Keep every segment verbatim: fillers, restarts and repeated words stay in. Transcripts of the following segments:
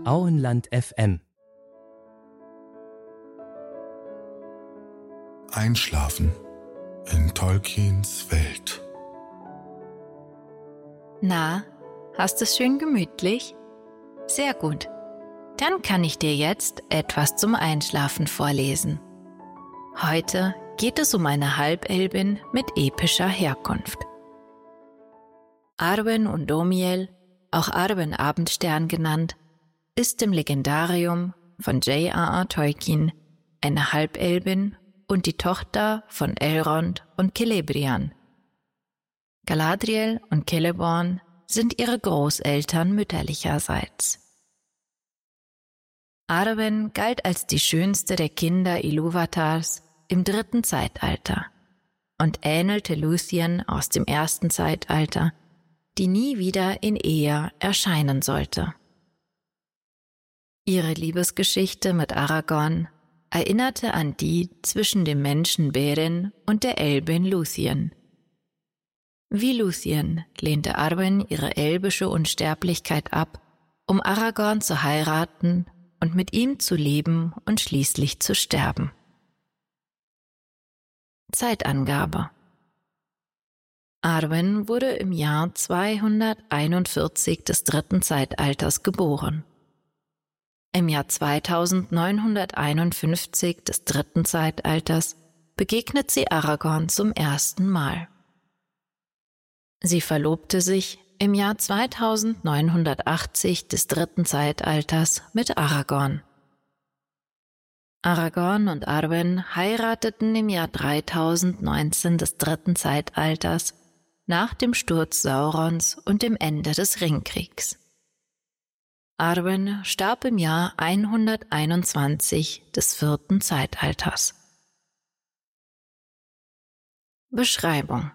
Auenland F M. Einschlafen in Tolkiens Welt. Na, hast es schön gemütlich? Sehr gut. Dann kann ich dir jetzt etwas zum Einschlafen vorlesen. Heute geht es um eine Halbelbin mit epischer Herkunft. Arwen Undomiel, auch Arwen Abendstern genannt, ist im Legendarium von J R R Tolkien eine Halbelbin und die Tochter von Elrond und Celebrian. Galadriel und Celeborn sind ihre Großeltern mütterlicherseits. Arwen galt als die schönste der Kinder Ilúvatars im dritten Zeitalter und ähnelte Lúthien aus dem ersten Zeitalter, die nie wieder in Ehe erscheinen sollte. Ihre Liebesgeschichte mit Aragorn erinnerte an die zwischen dem Menschen Beren und der Elbin Lúthien. Wie Lúthien lehnte Arwen ihre elbische Unsterblichkeit ab, um Aragorn zu heiraten und mit ihm zu leben und schließlich zu sterben. Zeitangabe: Arwen wurde im Jahr zweihunderteinundvierzig des dritten Zeitalters geboren. Im Jahr zweitausendneunhunderteinundfünfzig des dritten Zeitalters begegnet sie Aragorn zum ersten Mal. Sie verlobte sich im Jahr zweitausendneunhundertachtzig des dritten Zeitalters mit Aragorn. Aragorn und Arwen heirateten im Jahr dreitausendneunzehn des dritten Zeitalters nach dem Sturz Saurons und dem Ende des Ringkriegs. Arwen starb im Jahr hunderteinundzwanzig des vierten Zeitalters. Beschreibung: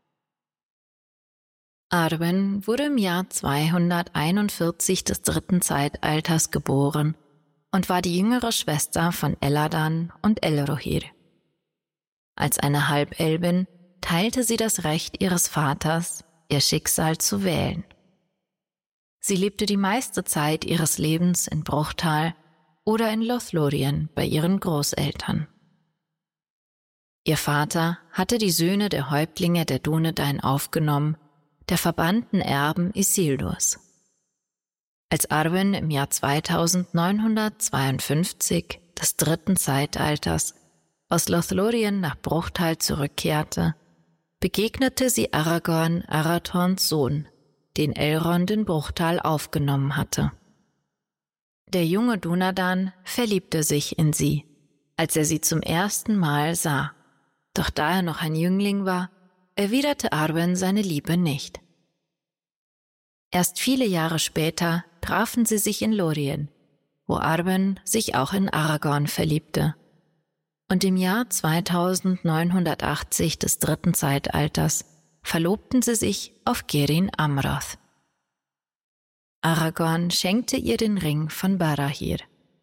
Arwen wurde im Jahr zweihunderteinundvierzig des dritten Zeitalters geboren und war die jüngere Schwester von Elladan und Elrohir. Als eine Halbelbin teilte sie das Recht ihres Vaters, ihr Schicksal zu wählen. Sie lebte die meiste Zeit ihres Lebens in Bruchtal oder in Lothlórien bei ihren Großeltern. Ihr Vater hatte die Söhne der Häuptlinge der Dúnedain aufgenommen, der verbannten Erben Isildurs. Als Arwen im Jahr zweitausendneunhundertzweiundfünfzig des dritten Zeitalters aus Lothlórien nach Bruchtal zurückkehrte, begegnete sie Aragorn, Arathorns Sohn, den Elrond in Bruchtal aufgenommen hatte. Der junge Dúnadan verliebte sich in sie, als er sie zum ersten Mal sah, doch da er noch ein Jüngling war, erwiderte Arwen seine Liebe nicht. Erst viele Jahre später trafen sie sich in Lórien, wo Arwen sich auch in Aragorn verliebte, und im Jahr zweitausendneunhundertachtzig des dritten Zeitalters verlobten sie sich auf Gérinn Amroth. Aragorn schenkte ihr den Ring von Barahir.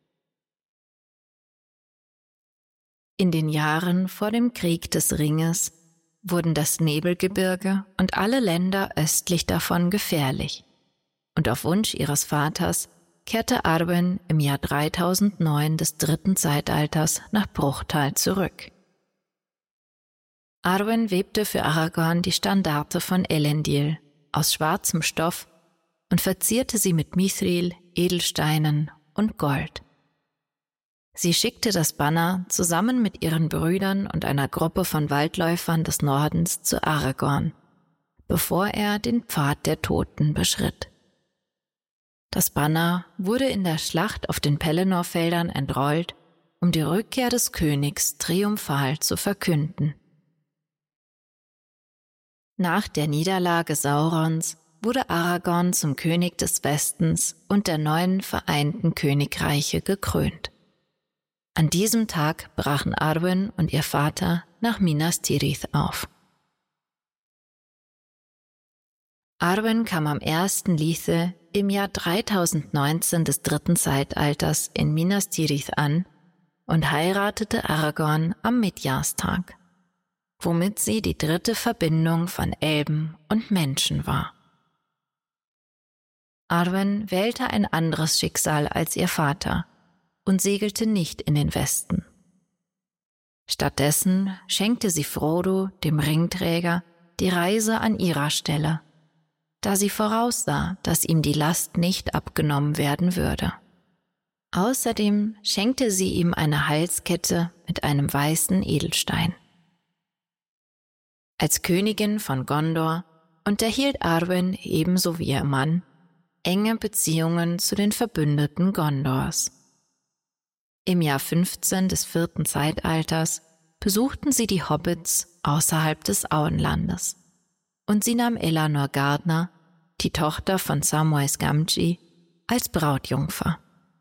In den Jahren vor dem Krieg des Ringes wurden das Nebelgebirge und alle Länder östlich davon gefährlich, und auf Wunsch ihres Vaters kehrte Arwen im Jahr dreitausendneun des dritten Zeitalters nach Bruchtal zurück. Arwen webte für Aragorn die Standarte von Elendil aus schwarzem Stoff und verzierte sie mit Mithril, Edelsteinen und Gold. Sie schickte das Banner zusammen mit ihren Brüdern und einer Gruppe von Waldläufern des Nordens zu Aragorn, bevor er den Pfad der Toten beschritt. Das Banner wurde in der Schlacht auf den Pelennor-Feldern entrollt, um die Rückkehr des Königs triumphal zu verkünden. Nach der Niederlage Saurons wurde Aragorn zum König des Westens und der neuen vereinten Königreiche gekrönt. An diesem Tag brachen Arwen und ihr Vater nach Minas Tirith auf. Arwen kam am ersten Lithe im Jahr dreitausendneunzehn des dritten Zeitalters in Minas Tirith an und heiratete Aragorn am Mitjahrstag, womit sie die dritte Verbindung von Elben und Menschen war. Arwen wählte ein anderes Schicksal als ihr Vater und segelte nicht in den Westen. Stattdessen schenkte sie Frodo, dem Ringträger, die Reise an ihrer Stelle, da sie voraussah, dass ihm die Last nicht abgenommen werden würde. Außerdem schenkte sie ihm eine Halskette mit einem weißen Edelstein. Als Königin von Gondor unterhielt Arwen ebenso wie ihr Mann enge Beziehungen zu den Verbündeten Gondors. Im Jahr fünfzehn des vierten Zeitalters besuchten sie die Hobbits außerhalb des Auenlandes und sie nahm Elanor Gardner, die Tochter von Samwise Gamgee, als Brautjungfer.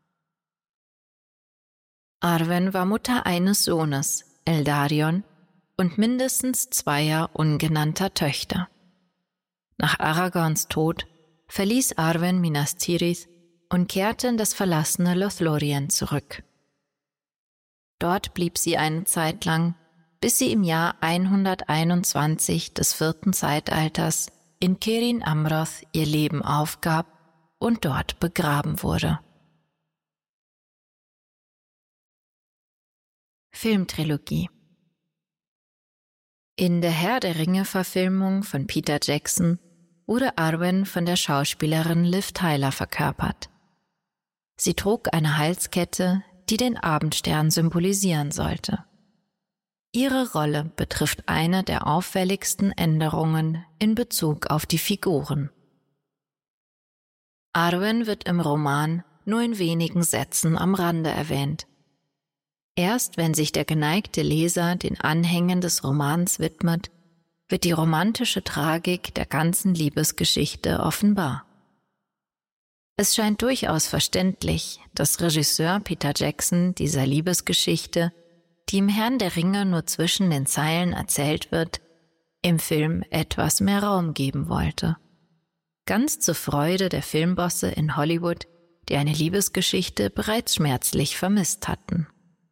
Arwen war Mutter eines Sohnes, Eldarion, und mindestens zweier ungenannter Töchter. Nach Aragorns Tod verließ Arwen Minas Tirith und kehrte in das verlassene Lothlorien zurück. Dort blieb sie eine Zeit lang, bis sie im Jahr hunderteinundzwanzig des vierten Zeitalters in Cirin Amroth ihr Leben aufgab und dort begraben wurde. Filmtrilogie. In der Herr der Ringe-Verfilmung von Peter Jackson wurde Arwen von der Schauspielerin Liv Tyler verkörpert. Sie trug eine Halskette, die den Abendstern symbolisieren sollte. Ihre Rolle betrifft eine der auffälligsten Änderungen in Bezug auf die Figuren. Arwen wird im Roman nur in wenigen Sätzen am Rande erwähnt. Erst wenn sich der geneigte Leser den Anhängen des Romans widmet, wird die romantische Tragik der ganzen Liebesgeschichte offenbar. Es scheint durchaus verständlich, dass Regisseur Peter Jackson dieser Liebesgeschichte, die im Herrn der Ringe nur zwischen den Zeilen erzählt wird, im Film etwas mehr Raum geben wollte. Ganz zur Freude der Filmbosse in Hollywood, die eine Liebesgeschichte bereits schmerzlich vermisst hatten.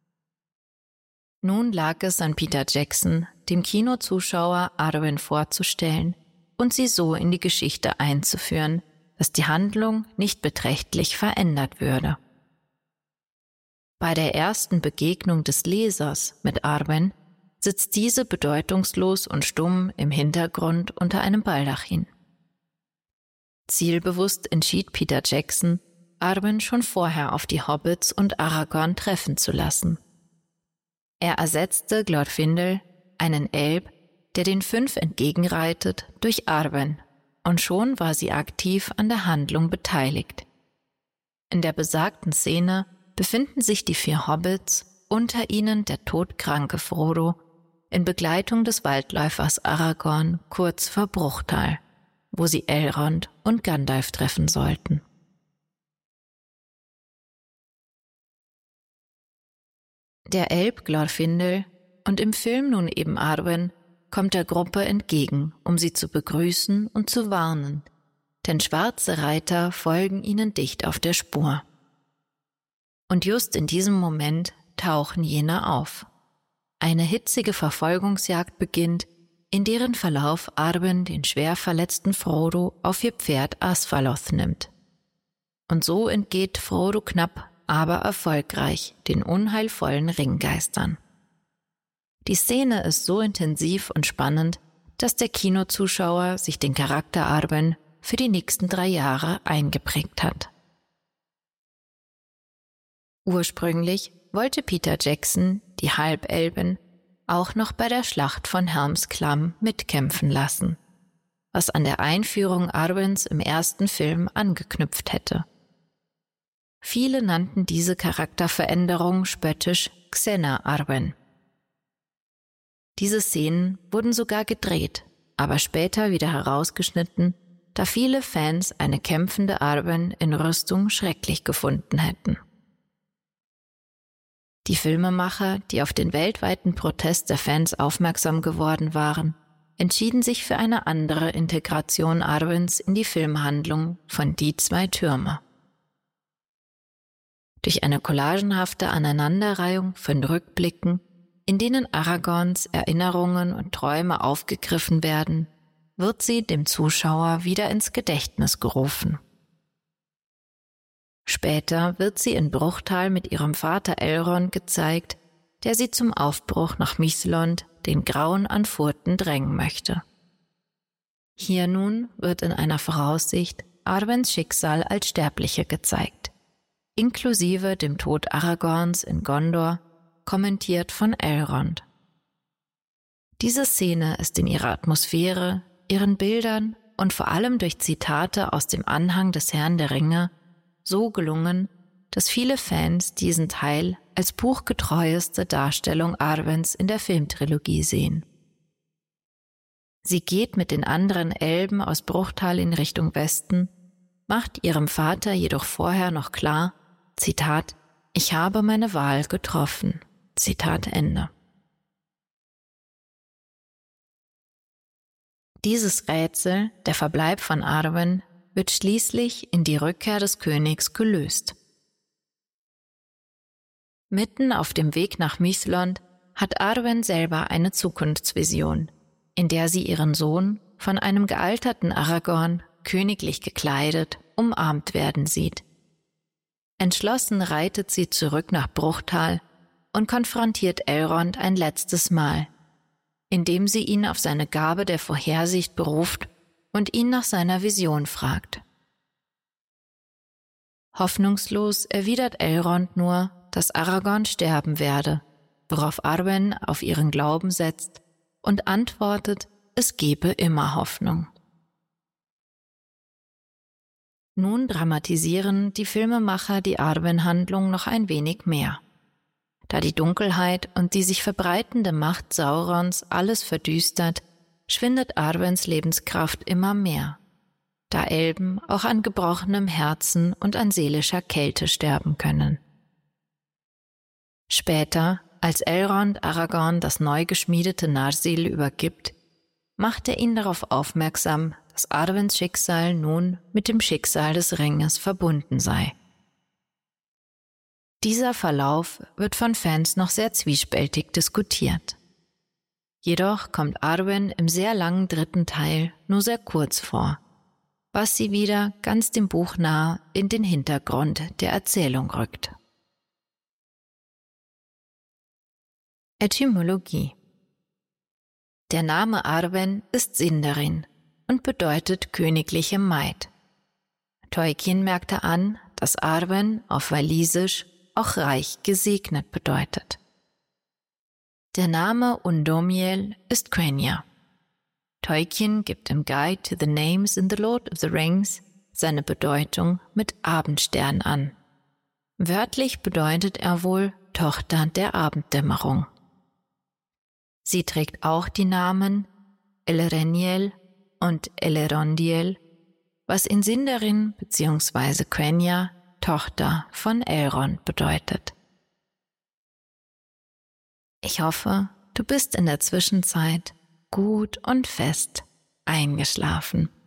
Nun lag es an Peter Jackson, dem Kinozuschauer Arwen vorzustellen und sie so in die Geschichte einzuführen, dass die Handlung nicht beträchtlich verändert würde. Bei der ersten Begegnung des Lesers mit Arwen sitzt diese bedeutungslos und stumm im Hintergrund unter einem Baldachin. Zielbewusst entschied Peter Jackson, Arwen schon vorher auf die Hobbits und Aragorn treffen zu lassen. Er ersetzte Glorfindel, einen Elb, der den Fünf entgegenreitet, durch Arwen, und schon war sie aktiv an der Handlung beteiligt. In der besagten Szene befinden sich die vier Hobbits, unter ihnen der todkranke Frodo, in Begleitung des Waldläufers Aragorn kurz vor Bruchtal, wo sie Elrond und Gandalf treffen sollten. Der Elb Glorfindel und im Film nun eben Arwen kommt der Gruppe entgegen, um sie zu begrüßen und zu warnen, denn schwarze Reiter folgen ihnen dicht auf der Spur. Und just in diesem Moment tauchen jene auf. Eine hitzige Verfolgungsjagd beginnt, in deren Verlauf Arwen den schwer verletzten Frodo auf ihr Pferd Asfaloth nimmt. Und so entgeht Frodo knapp, aber erfolgreich den unheilvollen Ringgeistern. Die Szene ist so intensiv und spannend, dass der Kinozuschauer sich den Charakter Arwen für die nächsten drei Jahre eingeprägt hat. Ursprünglich wollte Peter Jackson die Halbelben auch noch bei der Schlacht von Helms Klamm mitkämpfen lassen, was an der Einführung Arwens im ersten Film angeknüpft hätte. Viele nannten diese Charakterveränderung spöttisch Xena Arwen. Diese Szenen wurden sogar gedreht, aber später wieder herausgeschnitten, da viele Fans eine kämpfende Arwen in Rüstung schrecklich gefunden hätten. Die Filmemacher, die auf den weltweiten Protest der Fans aufmerksam geworden waren, entschieden sich für eine andere Integration Arwens in die Filmhandlung von Die zwei Türme. Durch eine collagenhafte Aneinanderreihung von Rückblicken, in denen Aragorns Erinnerungen und Träume aufgegriffen werden, wird sie dem Zuschauer wieder ins Gedächtnis gerufen. Später wird sie in Bruchtal mit ihrem Vater Elrond gezeigt, der sie zum Aufbruch nach Mithlond, den Grauen an Furten, drängen möchte. Hier nun wird in einer Voraussicht Arwens Schicksal als Sterbliche gezeigt, inklusive dem Tod Aragorns in Gondor, kommentiert von Elrond. Diese Szene ist in ihrer Atmosphäre, ihren Bildern und vor allem durch Zitate aus dem Anhang des Herrn der Ringe so gelungen, dass viele Fans diesen Teil als buchgetreueste Darstellung Arwens in der Filmtrilogie sehen. Sie geht mit den anderen Elben aus Bruchtal in Richtung Westen, macht ihrem Vater jedoch vorher noch klar, Zitat, »Ich habe meine Wahl getroffen«, Zitat Ende. Dieses Rätsel, der Verbleib von Arwen, wird schließlich in die Rückkehr des Königs gelöst. Mitten auf dem Weg nach Mithlond hat Arwen selber eine Zukunftsvision, in der sie ihren Sohn von einem gealterten Aragorn, königlich gekleidet, umarmt werden sieht. Entschlossen reitet sie zurück nach Bruchtal und konfrontiert Elrond ein letztes Mal, indem sie ihn auf seine Gabe der Vorhersicht beruft und ihn nach seiner Vision fragt. Hoffnungslos erwidert Elrond nur, dass Aragorn sterben werde, worauf Arwen auf ihren Glauben setzt und antwortet, es gebe immer Hoffnung. Nun dramatisieren die Filmemacher die Arwen-Handlung noch ein wenig mehr. Da die Dunkelheit und die sich verbreitende Macht Saurons alles verdüstert, schwindet Arwens Lebenskraft immer mehr, da Elben auch an gebrochenem Herzen und an seelischer Kälte sterben können. Später, als Elrond Aragorn das neu geschmiedete Narsil übergibt, macht er ihn darauf aufmerksam, dass Arwens Schicksal nun mit dem Schicksal des Ringes verbunden sei. Dieser Verlauf wird von Fans noch sehr zwiespältig diskutiert. Jedoch kommt Arwen im sehr langen dritten Teil nur sehr kurz vor, was sie wieder ganz dem Buch nahe in den Hintergrund der Erzählung rückt. Etymologie. Der Name Arwen ist Sindarin und bedeutet königliche Maid. Tolkien merkte an, dass Arwen auf Walisisch auch reich gesegnet bedeutet. Der Name Undomiel ist Quenya. Tolkien gibt im Guide to the Names in The Lord of the Rings seine Bedeutung mit Abendstern an. Wörtlich bedeutet er wohl Tochter der Abenddämmerung. Sie trägt auch die Namen Elreniel und Elerondiel, was in Sindarin bzw. Quenya Tochter von Elrond bedeutet. Ich hoffe, du bist in der Zwischenzeit gut und fest eingeschlafen.